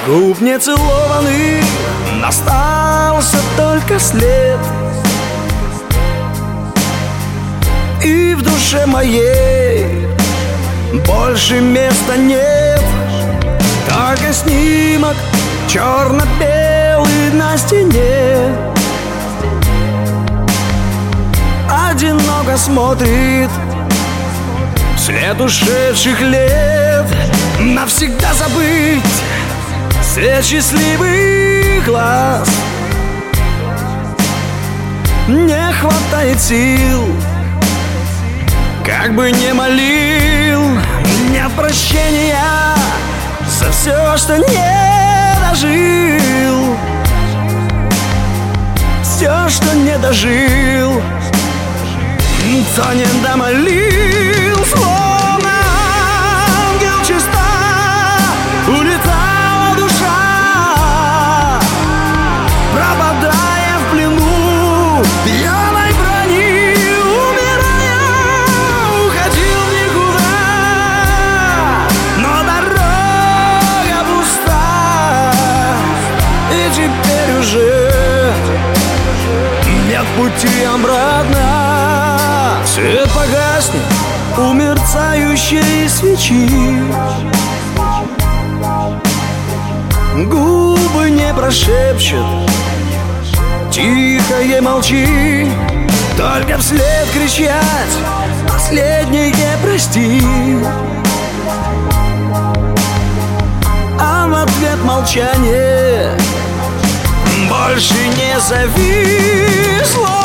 губ нецелованных остался только след. И в душе моей больше места нет. Только снимок черно-белый на стене. Одиноко смотрит вслед ушедших лет. Навсегда забыть свет счастливых глаз. Не хватает сил, как бы не молил. Нет прощения за все, что не дожил. Все, что не дожил, то не домолил. Словно ангел чиста улетала душа, пропадая в плену пьяной брони. Умирая, уходил в никуда, но дорога пуста. И теперь уже нет пути обратно. Свет погаснет у мерцающей свечи. Губы не прошепчут, тихо ей молчи. Только вслед кричать последнее прости. А в ответ молчание. Больше не зови.